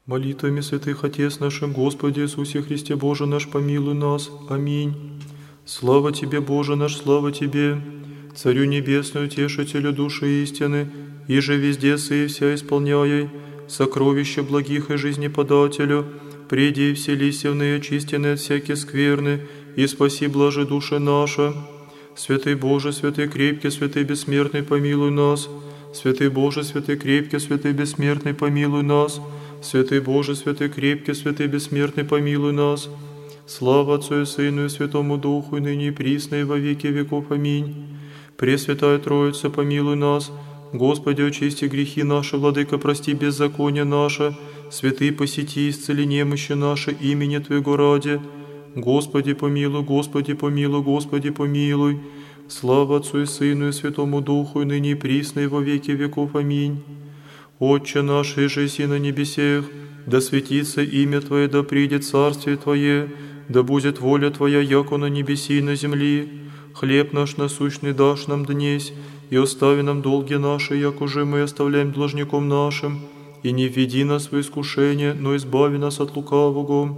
Молитвами святых Отец нашим, Господи Иисусе Христе Боже наш, помилуй нас. Аминь. Слава Тебе, Боже наш, слава Тебе, Царю Небесный, Утешителю души истины, и же везде сы вся исполняй, сокровища благих и жизнеподателю, приди и вселися в ные очистенные от всякие скверны, и спаси блаже души наша. Святый Боже, святый крепкий, святый бессмертный, помилуй нас. Святый Боже, святый крепкий, святый бессмертный, помилуй нас. Святый Боже, святый крепкий, святый бессмертный, помилуй нас. Слава Отцу и Сыну и Святому Духу, и ныне и присно, и во веки веков. Аминь. Пресвятая Троица, помилуй нас. Господи, очисти грехи наши, Владыка, прости беззаконие наше. Святый, посети, исцели немощи наши, имени Твоего ради. Господи, помилуй, Господи, помилуй, Господи, помилуй. Слава Отцу и Сыну и Святому Духу, и ныне и присно, и во веки веков. Аминь. Отче наш, иже си на небесех, да светится имя Твое, да придет царствие Твое, да будет воля Твоя, яко на небеси и на земли. Хлеб наш насущный дашь нам днесь, и остави нам долги наши, як уже мы оставляем должником нашим, и не введи нас в искушение, но избави нас от лукавого.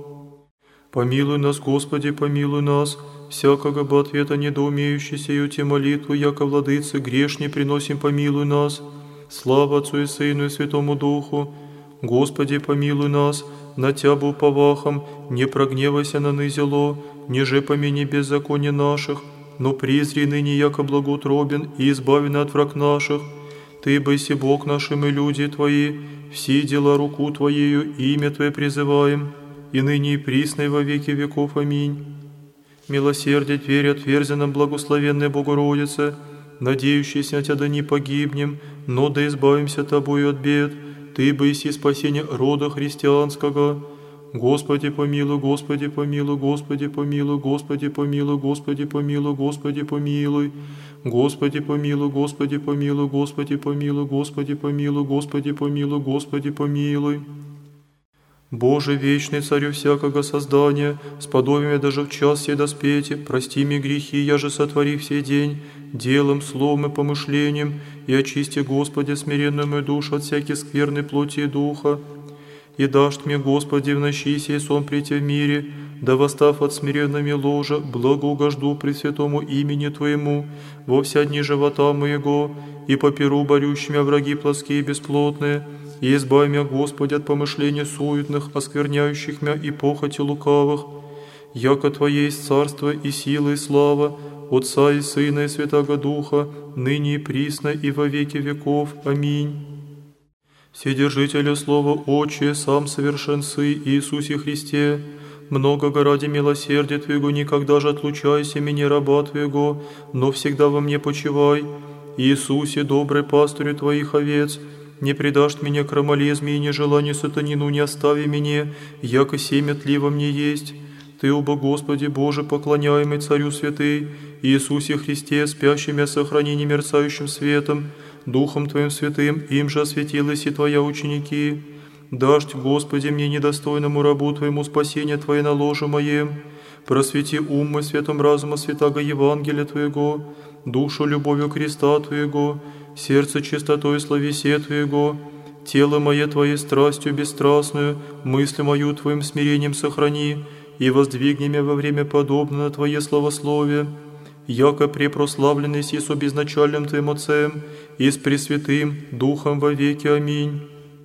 Помилуй нас, Господи, помилуй нас, всякого бы ответа недоумеющий сию те молитву, яко владыцы грешни приносим, помилуй нас. Слава Отцу и Сыну и Святому Духу. Господи, помилуй нас, на Тябу повахом, не прогневайся на нызело, ниже помяни беззаконие наших, но призри ныне яко благоутробен и избави от враг наших. Ты, быси Бог нашим и люди Твои, все дела руку Твоею, имя Твое призываем, и ныне и присно и во веки веков. Аминь. Милосердие Тверь отверзи нам, благословенная Богородице, надеющийся на Тебя да не погибнем, но да избавимся Тобою от бед. Ты быси спасение рода христианского. Господи помилуй, Господи помилуй, Господи помилуй, Господи помилуй, Господи помилуй, Господи помилуй. Господи помилуй, Господи помилуй, Господи помилуй, Господи помилуй, Господи помилуй, Господи помилуй. Боже, вечный Царю всякого создания, сподоби меня даже в час сей доспети, прости мне грехи, я же сотвори все день, делом, словом и помышлением, и очисти, Господи, смиренную мою душу от всякой скверной плоти и духа. И дашь мне, Господи, в ночи сей сон прийти в мире, да восстав от смиренными ложа, благоугожду пресвятому имени Твоему, во вся дни живота моего, и по перу борющими враги плотские и бесплотные, и избави меня, Господи, от помышлений суетных, оскверняющих меня и похоти лукавых, яко Твое есть царство и сила и слава, Отца и Сына и Святаго Духа, ныне и присно и во веки веков. Аминь. Вседержителю Слова Отче, сам совершен Сы Иисусе Христе, многого ради милосердия Твоего никогда же отлучайся меня, раба Твоего, но всегда во мне почивай. Иисусе, добрый пастырю Твоих овец, не предашь меня крамолезме и нежеланию сатанину, не остави меня, яко семя тли во мне есть. Ты, оба Господи Боже, поклоняемый Царю святый, Иисусе Христе, спящим и сохрани немерцающим светом, Духом Твоим святым, им же осветилась и Твоя ученики. Дашь, Господи, мне недостойному рабу Твоему спасение Твое на ложе моем. Просвети ум мой светом разума святаго Евангелия Твоего, душу любовью креста Твоего, сердце чистотой словесе Твоего, тело мое Твоей страстью бесстрастную, мысль мою Твоим смирением сохрани, и воздвигни меня во время подобно на Твое славословие, яко препрославленный си со безначальным Твоим Отцем и с Пресвятым Духом во веки. Аминь.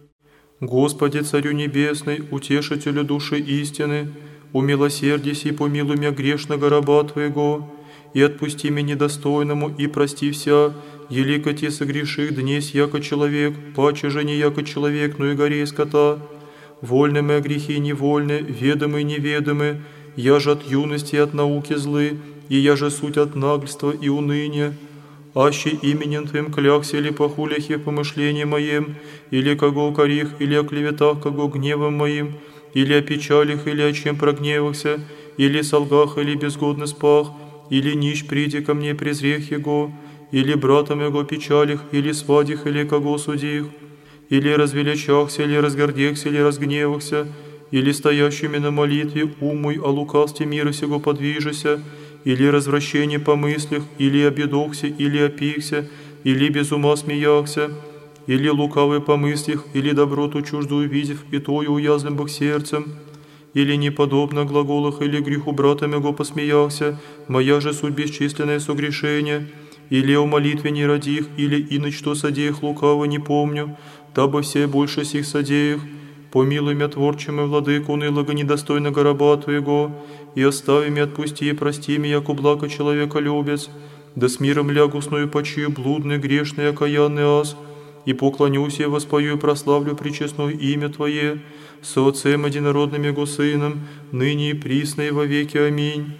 Господи, Царю Небесный, Утешителю души истины, умилосердись и помилуй меня грешного раба Твоего, и отпусти меня недостойному, и прости вся, елико те согреших днесь, яко человек, паче же не яко человек, но и горей скота. Вольны мои грехи невольны, ведомы и неведомы, я же от юности и от науки злы, и я же суть от нагльства и уныния. Аще именем Твоим клякся или похулях и помышлением моим, или кого укорих, или о клеветах, кого гневом моим, или о печалях, или о чем прогневался, или солгах, или безгодно спах, или нищ приди ко мне презрех его, или братом его печалях, или свадих, или кого судих, или развеличахся, или разгордехся, или разгневахся, или стоящими на молитве ум мой о лукавстве мира сего подвижися, или развращение по мыслях, или обедохся, или опихся, или без ума смеяхся, или лукавый помыслих, или доброту чуждую видев, и тою уязвлен Бог сердцем, или неподобно глаголах, или греху брата моего посмеялся, моя же суть бесчисленное согрешение, или о молитве не родих, или иначе что содеях лукаво не помню, дабы все больше сих содеях. Помилуй мя, творчим и владыку унылого недостойного раба Твоего, и остави мя, отпусти и прости мя, яко благо человека любец, да с миром лягу сною почию блудный, грешный, окаянный аз, и поклонюсь и воспою и прославлю пречестное имя Твое, со Отцем единородным Его Сыном, ныне и присно и во веки. Аминь.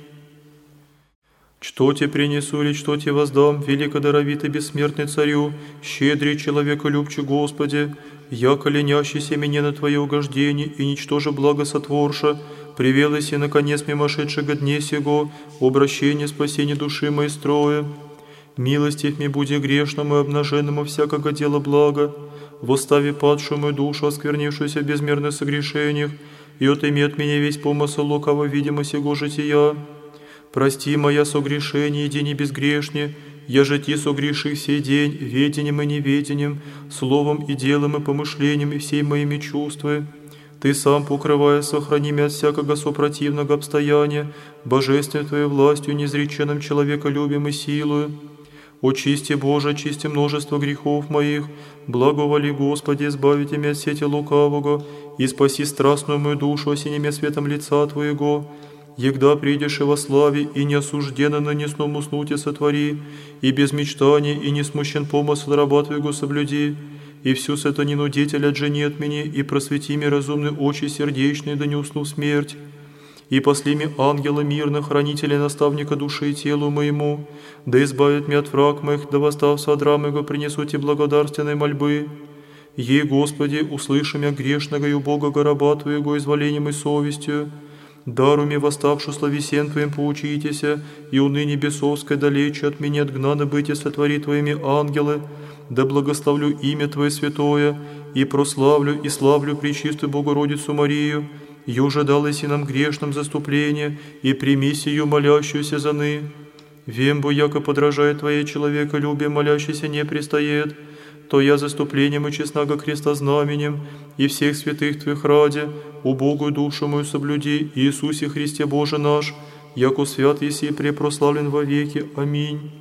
Что тебе принесу или что тебе воздам, великодаровитый бессмертный Царю, щедрый человеколюбче Господи, яко ленящийся меня на Твое угождение и ничтоже благо сотворша, привелось и наконец мимошедшего дне сего, обращение спасения души моей строя. Милостив ми буди грешному и обнаженному всякого дела блага, восстави падшую мою душу, осквернившуюся в безмерных согрешениях, и отыми от меня весь помысл лукаво видимо сего жития. Прости моя согрешение, иди не безгрешне, я же ти согреши сей день, ведением и неведением, словом и делом и помышлением и всей моими чувствами. Ты сам, покрывая, сохрани меня от всякого сопротивного обстояния, божественной Твоей властью, неизреченным человеколюбием и силою. Очисти, Боже, очисти множество грехов моих, благоволи, Господи, избавите меня от сети лукавого, и спаси страстную мою душу, осени меня светом лица Твоего. Егда придешь и во славе, и неосужденно на несном уснуте сотвори, и без мечтаний, и не смущен помысл раба Твоего соблюди, и всю сатанину деятель отжени от меня, и просвети мне разумные очи сердечные, да не усну смерть. И посли мне ангела мирно, хранителя наставника души и телу моему, да избавит меня от враг моих, да восстав содра моего принесу Тебе благодарственной мольбы. Ей, Господи, услыши меня грешного и убогого раба Твоего изволением и совестью. Дару мне восставшу славесен Твоим поучитеся, и уныне бесовской далече от меня отгнано быть и сотвори Твоими ангелы, да благословлю имя Твое святое, и прославлю и славлю пречистую Богородицу Марию, юже далось и нам грешным заступление, и прими сию молящуюся заны. Вем бо, яко подражает Твое человеколюбие, молящийся не пристает, то я заступлением и честного креста знаменем, и всех святых Твоих ради, убогую душу мою соблюди, Иисусе Христе Боже наш, яко свят еси и препрославлен во веки. Аминь.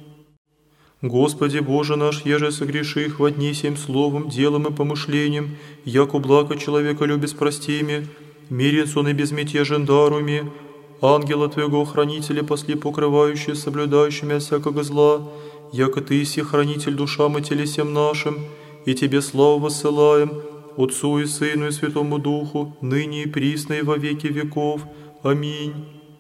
Господи Боже наш, еже согреших во дни сим словом, делом и помышлением, яко благо человеколюбец прости мне, мирен сон и безмятежен даруй мне, ангела Твоего хранителя посли покрывающие, соблюдающими от всякого зла, яко Ты иси хранитель душам и телесем нашим, и Тебе славу воссылаем, Отцу и Сыну и Святому Духу, ныне и присно и во веки веков. Аминь.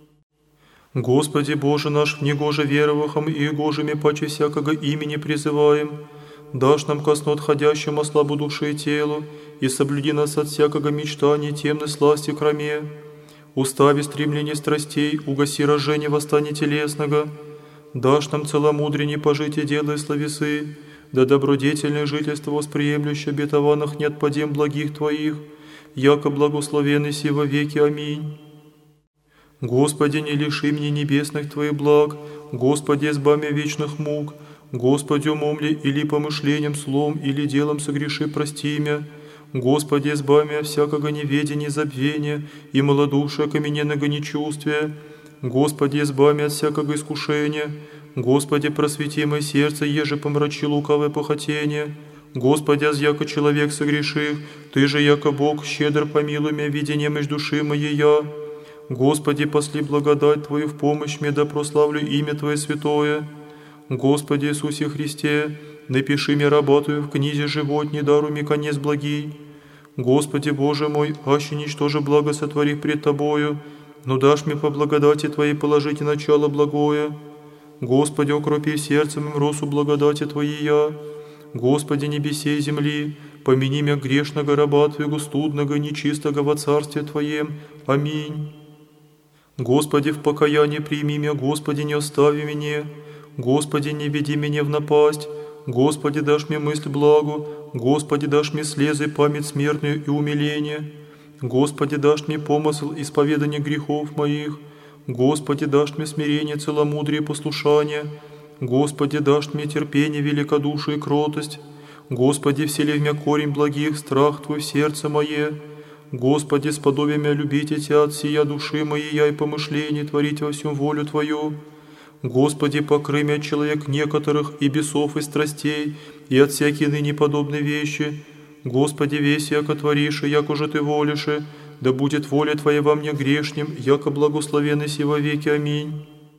Господи Боже наш, в негоже веровахом и гожими паче всякого имени призываем, дашь нам ко сну отходящему слабу души и телу, и соблюди нас от всякого мечтания темной сласти кроме. Устави стремление страстей, угаси рожение восстания телесного, дашь нам целомудренне пожить и делай словесы, да добродетельное жительство восприемлющее обетованных не отпадем благих Твоих, яко благословенный си во веки. Аминь. Господи, не лиши мне небесных Твоих благ, Господи, избавь меня вечных мук, Господи, умом ли или помышлением, словом или делом согреши, прости меня. Господи, избавь меня от всякого неведения, забвения и малодушия, камененного нечувствия. Господи, избавь меня от всякого искушения. Господи, просвети мое сердце, еже помрачи лукавое похотение. Господи, аз яко человек согреших, Ты же, яко Бог, щедр помилуй меня, видение между души моей я. Господи, посли благодать Твою в помощь мне, да прославлю имя Твое святое. Господи Иисусе Христе, напиши мне раба Твою в книзе животней, даруй мне конец благий. Господи Боже мой, аще ничтоже благо сотворив пред Тобою, но дашь мне по благодати Твоей положите начало благое. Господи, окропи сердцем им росу благодати Твоей я. Господи, небесе и земли, помяни меня грешного раба Твоего, студного, нечистого во Царстве Твоем. Аминь. Господи, в покаянии прими меня, Господи, не остави меня. Господи, не веди меня в напасть. Господи, дашь мне мысль благу. Господи, дашь мне слезы, память смертную и умиление. Господи, дашь мне помысл исповедания грехов моих. Господи, дашь мне смирение, целомудрие и послушание. Господи, дашь мне терпение, великодушие и кротость. Господи, всели в мя корень благих, страх Твой в сердце мое. Господи, сподоби мя любите Тя от сия души моей, я и помышления творить во всем волю Твою. Господи, покрый мя человек некоторых и бесов, и страстей, и от всякие ныне подобные вещи. Господи, весь яко творишь, и яко же Ты волишь, да будет воля Твоя во мне грешним, яко благословенный си во веки. Аминь.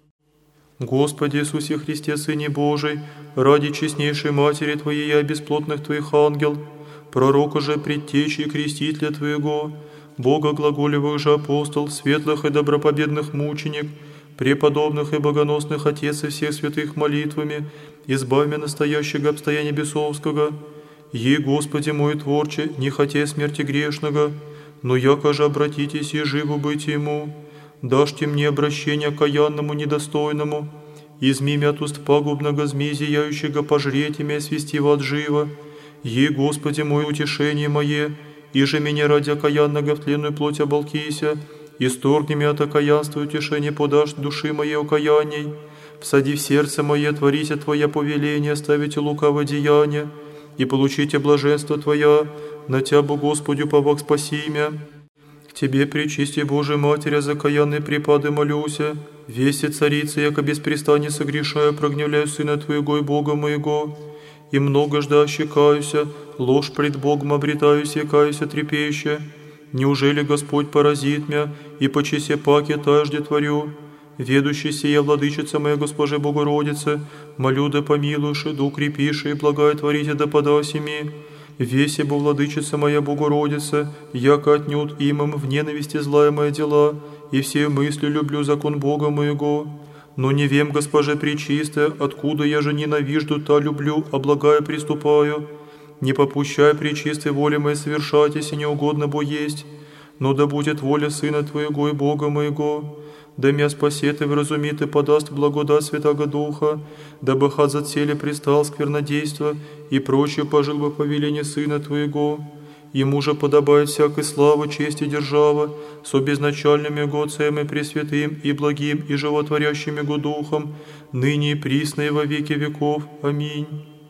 Господи Иисусе Христе, Сыне Божий, ради честнейшей Матери Твоей и бесплотных Твоих ангел, пророка же, предтечи и крестителя Твоего, Бога глаголевых же апостол, светлых и добропобедных мученик, преподобных и богоносных Отец и всех святых молитвами, избавь меня настоящего обстояния бесовского. Ей, Господи мой Творче, не хотя смерти грешного, но яко же обратитесь и живу быть Ему, дашьте мне обращение окаянному недостойному, изми мя от уст пагубного змей зияющего, пожрете мя, свести в ад живо. Ей, Господи мой, утешение мое, и же меня ради окаянного в тленную плоть оболкися, исторгни мя от окаянства утешение подашь души моей окаянней. Всади в сердце мое, творите Твоя повеление, ставите лукавое деяние, и получите блаженство Твоя, на Тябу, Господи, повак спаси мя. К Тебе, пречисти Божия Матери, закаянные припады молюся, веси царица, яко беспрестанне согрешаю, прогневляю Сына Твоего и Бога моего, и много ждащи каюся, ложь пред Богом обретаюсь, и каюся трепеща. Неужели Господь поразит мя, и по чесе паки тажде творю? Ведущий сия, владычица моя, Госпоже Богородице, молю да помилуйши, да укрепиши, и благая творите да подаси ми. Веси бы, владычица моя Богородица, яко отнюдь имам в ненависти злая моя дела, и все мысли люблю закон Бога моего. Но не вем, Госпоже пречистая, откуда я же ненавижду, та люблю, а благая приступаю. Не попущай пречистой воли моей совершать, если неугодно бо есть, но да будет воля Сына Твоего и Бога моего. Да мя спасет и вразумит и подаст благодать Святаго Духа, дабы хат за цели пристал сквернодейство и прочее пожил бы повеление Сына Твоего. Ему же подобает всякой слава, честь и держава, со безначальным Его Отцем и Пресвятым, и благим, и животворящим Его Духом, ныне и присно и во веки веков. Аминь.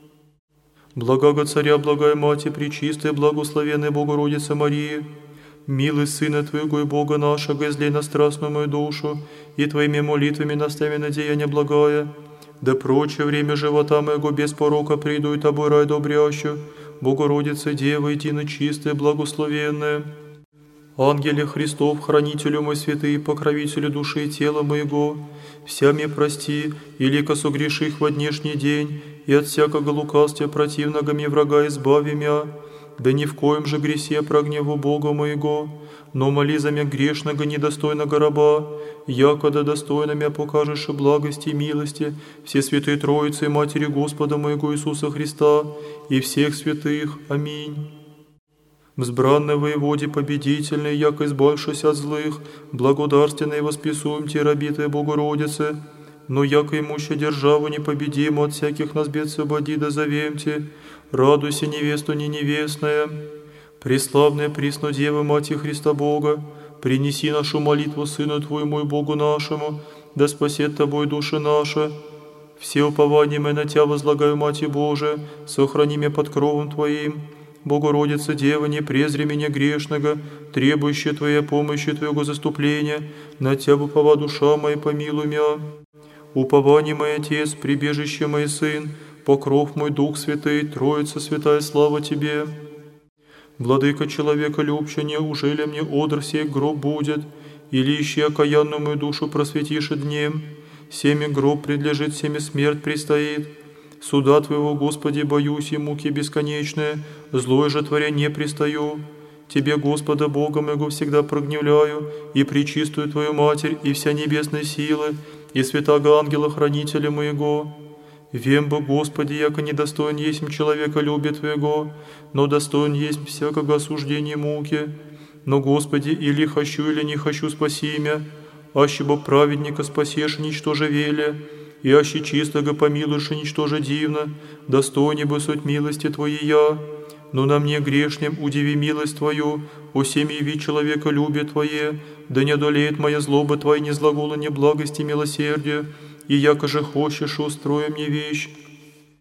Благого Царя, благая Мати, пречистая, благословенная Богородица Мария, милость Сына Твоего и Бога нашего, излей на страстную мою душу, и Твоими молитвами настави на деяние благое, да прочее время живота моего без порока приду и Тобой рай добрящу, Богородица, Дева, едино чистая, благословенная. Ангеле Христов, хранителю мой святый, покровителю души и тела моего, вся мне прости, илико согреших во днешний день, и от всякого лукавствия противного мне врага избави мя, да ни в коем же гресе прогневу Бога моего, но моли за мя грешного недостойного раба, якода достойно мя покажешь благости и милости все святые Троицы и Матери Господа моего Иисуса Христа и всех святых. Аминь. Взбранный воеводе победительный, яко избавшись от злых, благодарственный восписуем те рабитые Богородице, но яко имуща державу непобедиму от всяких нас бед свободи да завемте, радуйся, невесту не невестная. Преславная присно Дева, Мати Христа Бога, принеси нашу молитву Сыну Твоему и Богу нашему, да спасет Тобой души наши. Все упования мы на Тя возлагаю, Мати Божия, сохрани меня под кровом Твоим. Богородица, Дева, не презри меня грешного, требующая Твоей помощи, Твоего заступления, на Тя упова душа моя, помилуй мя. Упование мой Отец, прибежище мой Сын, покров мой Дух Святый, Троица Святая, слава Тебе. Владыка человека любче, неужели мне одр сей гроб будет, или ищи окаянную мою душу просветишь днем, семя гроб предлежит, семя смерть предстоит. Суда Твоего, Господи, боюсь, и муки бесконечные, злое же творя не пристаю. Тебе, Господа, Бога моего, всегда прогневляю, и пречистую Твою Матерь, и вся небесные силы, и святаго ангела-хранителя моего. Вем бы, Господи, яко недостоин есть человека любит Твоего, но достоин есть всякого осуждения муки. Но, Господи, или хочу, или не хочу, спаси меня, аще бы праведника спасешь, ничтоже веле, и аще чистого помилуешь, ничтоже дивно, достойней бы суть милости Твоей я. Но на мне грешнем удиви милость Твою, о семь яви человека любит Твое, да не одолеет моя злоба Твоя, не злагола неблагости и милосердия, и яко же хочешь, устрой мне вещь.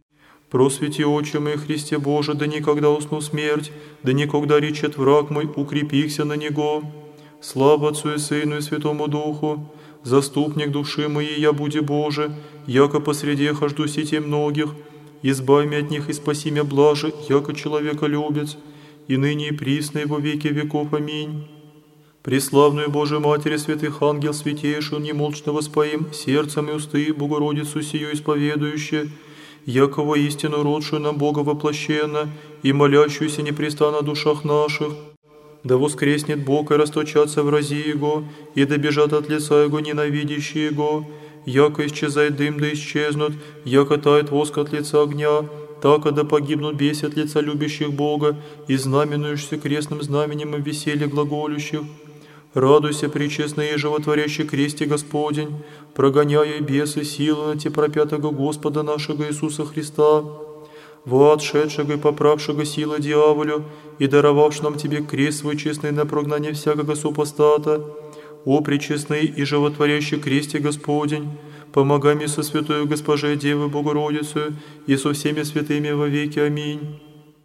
Просвети очи мои, Христе Боже, да никогда усну смерть, да никогда речет враг мой, укрепихся на него. Слава Отцу и Сыну и Святому Духу, заступник души моей, я буди Боже, яко посреди хожду сети многих, избавь меня от них и спаси меня блаже, яко человеколюбец, и ныне и присно и во веки веков. Аминь. Преславную Божию Матери, святых ангел, святейшую, немолчно воспоим, сердцем и усты Богородицу сию исповедующие, яко воистину родшую нам Бога воплощенно и молящуюся непрестанно о душах наших. Да воскреснет Бог и расточатся врази Его, и добежат от лица Его ненавидящие Его, яко исчезает дым, да исчезнут, яко тает воск от лица огня, так да погибнут беси от лица любящих Бога и знаменуешься крестным знаменем и веселье глаголющих. Радуйся, пречестный и животворящий кресте Господень, прогоняя бесы силы на те пропятого Господа нашего Иисуса Христа, во отшедшего и поправшего силы дьяволю, и даровавшего нам Тебе крест свой честный на прогнание всякого супостата. О, пречестный и животворящий кресте Господень, помогай мне со святою Госпожей Девой Богородицей и со всеми святыми во веки. Аминь.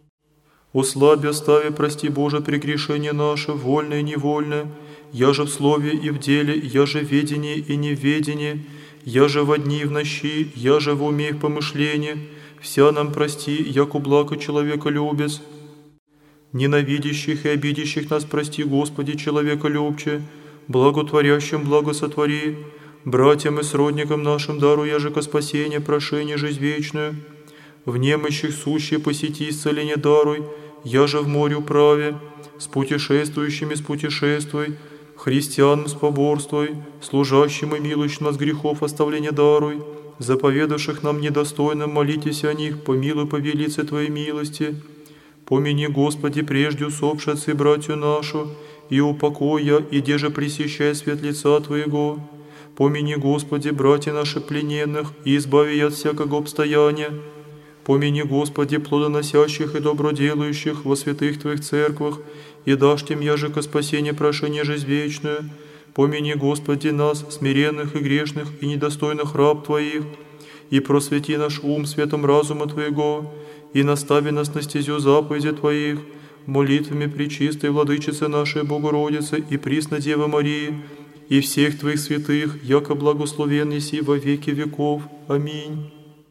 Услаби, остави, прости, Боже, прегрешение наше, вольное и невольное, я же в слове и в деле, я же в ведении и неведении, я же во дни и в ночи, я же в уме и в помышлении, вся нам прости, яко благо человеколюбец. Ненавидящих и обидящих нас прости, Господи, человеколюбче, благотворящим благосотвори, братьям и сродникам нашим даруй яжеко спасение, прошение, жизнь вечную, в немощих сущие посети исцеление даруй, я же в море управе, с путешествующими спутешествуй, христианам споборствуй, служащим и милующим нас грехов оставление даруй, заповедавших нам недостойным молитесь о них, помилуй по велице Твоей милости. Помяни, Господи, прежде усопшие отцы братью нашу, и упокой я, и деже пресещай свет лица Твоего. Помяни, Господи, братья наши плененных, и избави я от всякого обстояния. Помяни, Господи, плодоносящих и доброделающих во святых Твоих церквах, и дашь тем яжеко спасение, прошение, жизнь вечную. Помяни, Господи, нас, смиренных и грешных, и недостойных раб Твоих, и просвети наш ум светом разума Твоего, и настави нас на стезю заповеди Твоих, молитвами пречистой Владычицы нашей Богородицы и присно Девы Марии, и всех Твоих святых, яко благословен еси во веки веков. Аминь.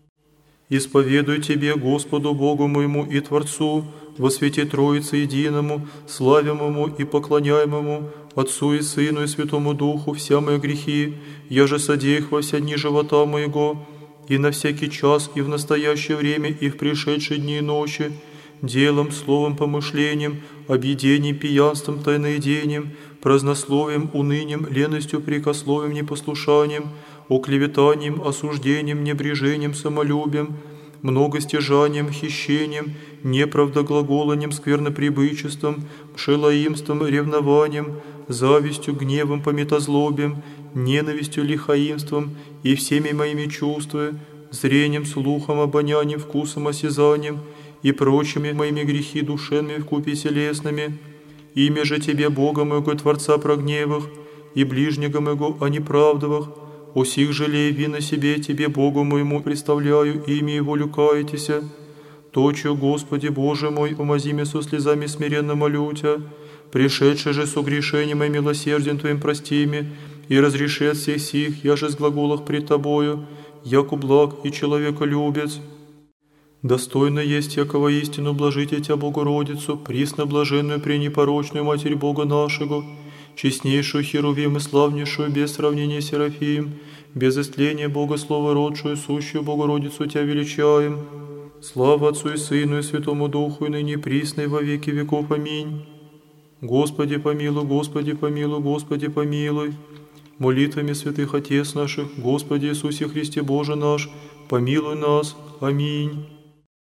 Исповедуй Тебе, Господу Богу моему и Творцу, во свете Троицы единому, славимому и поклоняемому, Отцу и Сыну и Святому Духу, вся мои грехи, я же содей их во все дни живота моего, и на всякий час, и в настоящее время, и в пришедшие дни и ночи, делом, словом, помышлением, объедением, пьянством, тайноедением, празднословием, унынием, леностью, прикословием, непослушанием, оклеветанием, осуждением, небрежением, самолюбием, многостяжанием, хищением, неправдоглаголанием, сквернопребычеством, пшелоимством, ревнованием, завистью, гневом, пометозлобием, ненавистью, лихаимством и всеми моими чувствами, зрением, слухом, обонянием, вкусом, осязанием и прочими моими грехи душевными вкупе телесными. Имя же Тебе, Бога моего, Творца прогневых, и ближнего моего о неправдовых, о сих жалея вина себе, Тебе, Богу моему, представляю, имя Его люкаетеся. Точью, Господи, Боже мой, омази меня со слезами смиренно молю Тебя, пришедший же с угрешением и милосердием Твоим прости ми, и разреши от всех сих, я же с глаголах пред Тобою, яку благ и человеколюбец. Достойно есть, яко воистину блажите Тебя, Богородицу, присно блаженную, пренепорочную Матерь Бога нашего, честнейшую Херувим и славнейшую, без сравнения Серафим, без истления Бога Слова родшую, сущую Богородицу Тебя величаем. Слава Отцу и Сыну и Святому Духу, и ныне и присно и во веки веков. Аминь. Господи помилуй, Господи помилуй, Господи помилуй. Молитвами святых Отец наших, Господи Иисусе Христе Боже наш, помилуй нас. Аминь.